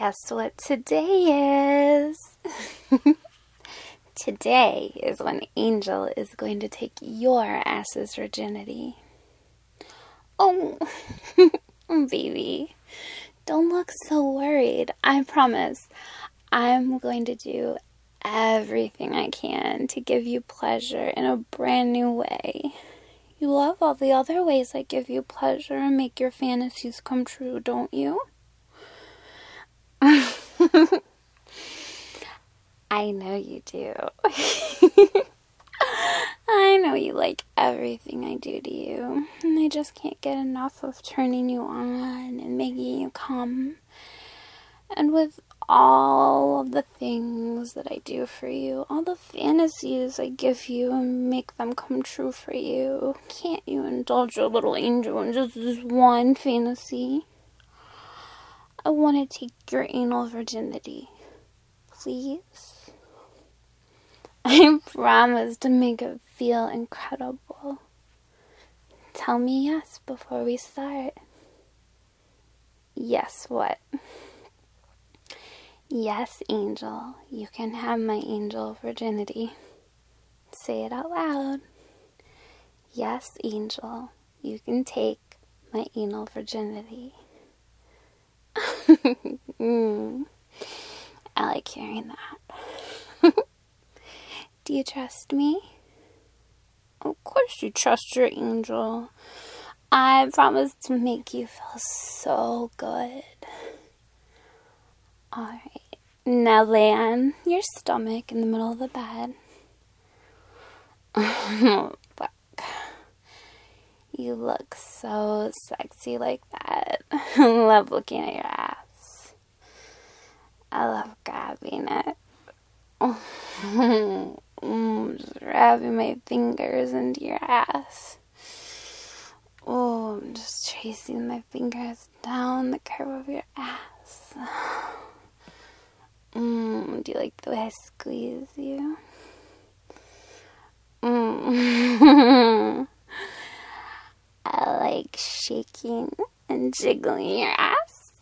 Guess what today is? Today is when Angel is going to take your ass's virginity. Oh, baby, don't look so worried. I promise I'm going to do everything I can to give you pleasure in a brand new way. You love all the other ways I give you pleasure and make your fantasies come true, don't you? I know you do. I know you like everything I do to you, and I just can't get enough of turning you on and making you come. And with all of the things that I do for you, all the fantasies I give you and make them come true for you, can't you indulge your little angel in just this one fantasy? I want to take your anal virginity. Please? I promise to make it feel incredible. Tell me yes before we start. Yes, what? Yes, Angel, you can have my angel virginity. Say it out loud. Yes, Angel, you can take my anal virginity. I like hearing that. Do you trust me? Of course you trust your angel. I promise to make you feel so good. Alright, now lay on your stomach in the middle of the bed. Fuck. You look so sexy like that. I love looking at your ass. I love grabbing it. Just grabbing my fingers into your ass. Oh, I'm just tracing my fingers down the curve of your ass. Do you like the way I squeeze you? I like shaking and jiggling your ass.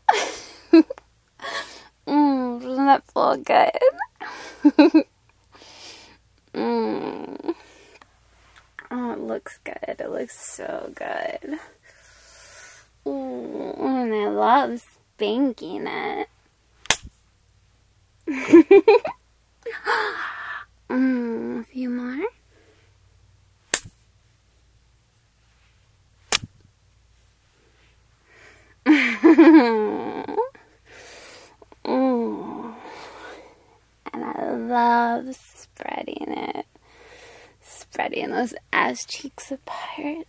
Doesn't that feel good? Oh, it looks good. It looks so good. Ooh, and I love spanking it. A few more. And I love spreading it. Spreading those ass cheeks apart.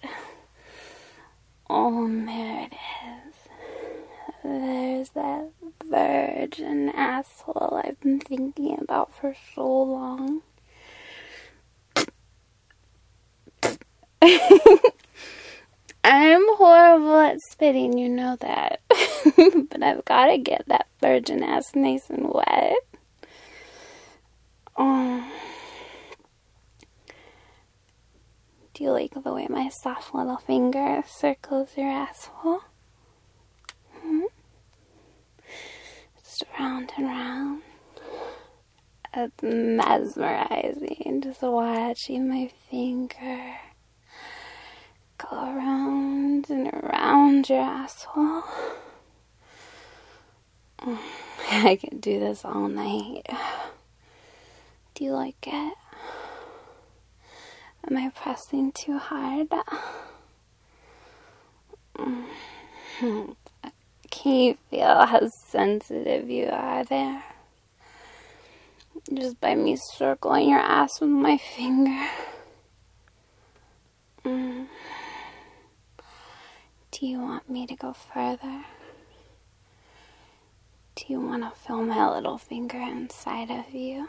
Oh, there it is. There's that virgin asshole I've been thinking about for so long. I'm horrible at spitting, you know that. But I've got to get that virgin ass nice and wet. Oh. Do you like the way my soft little finger circles your asshole? Just round and round. It's mesmerizing just watching my finger go around and around your asshole. I can do this all night. Do you like it? Am I pressing too hard? Can you feel how sensitive you are there? Just by me circling your ass with my finger. Do you want me to go further? Do you want to feel my little finger inside of you?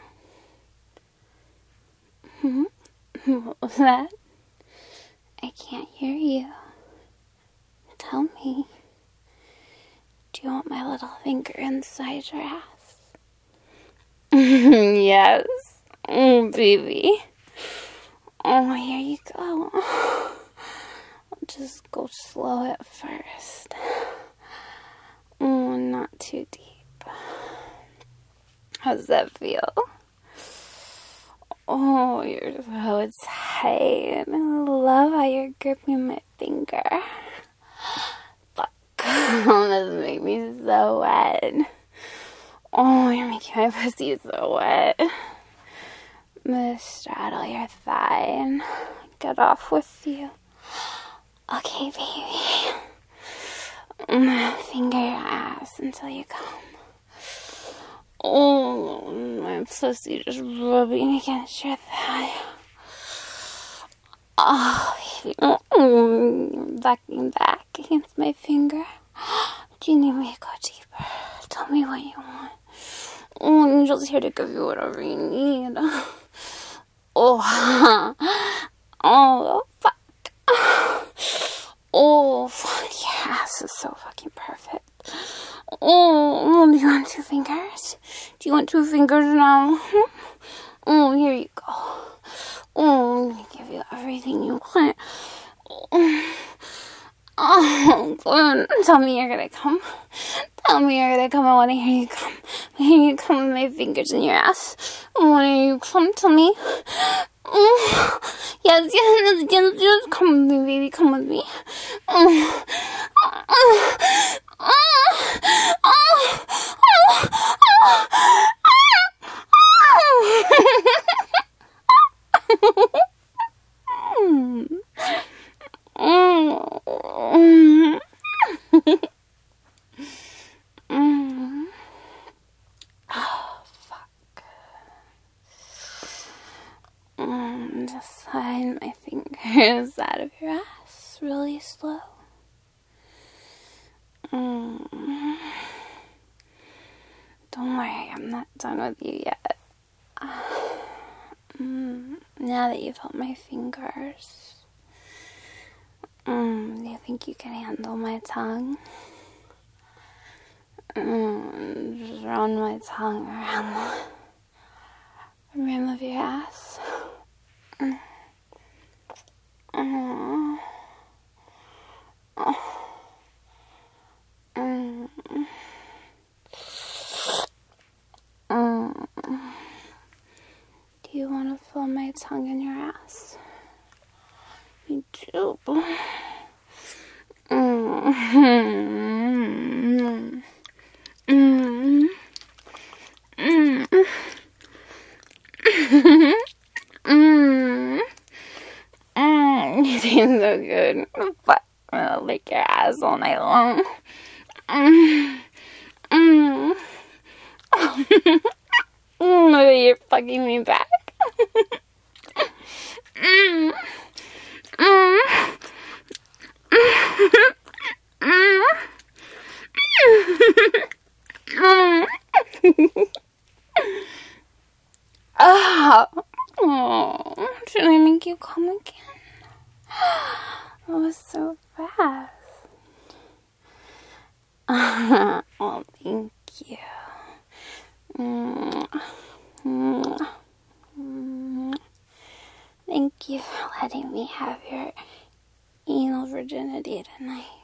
What was that? I can't hear you. Tell me. Do you want my little finger inside your ass? Yes. Oh, baby. Oh, here you go. I'll just go slow at first. Oh, not too deep. How does that feel? Oh, you're so tight. I love how you're gripping my finger. Fuck. This makes me so wet. Oh, you're making my pussy so wet. I'm gonna straddle your thigh and get off with you. Okay, baby. I'm gonna finger your ass until you come. Oh, my pussy just rubbing against your thigh. Oh, baby. Backing back against my finger. Do you need me to go deeper? Tell me what you want. Oh, I'm just here to give you whatever you need. Oh, oh, fuck. Oh, fuck. Your ass is so fucking perfect. Oh, do you want 2 fingers? Do you want 2 fingers now? Oh, here you go. Oh, I'm gonna give you everything you want. Oh, good. Tell me you're gonna come. Tell me you're gonna come. I wanna hear you come. I hear you come with my fingers in your ass. I wanna hear you come. Tell me. Yes, come with me, baby. Come with me. Just slide my fingers out of your ass really slow. Don't worry, I'm not done with you yet. Now that you've held my fingers, do you think you can handle my tongue? Just run my tongue around the rim of your ass. Do you want to feel my tongue in your ass? Me too. You taste so good. But I'll lick your ass all night long. You're fucking me back. Oh, should I make you come again? That was so fast. Oh, thank you. Thank you for letting me have your anal virginity tonight.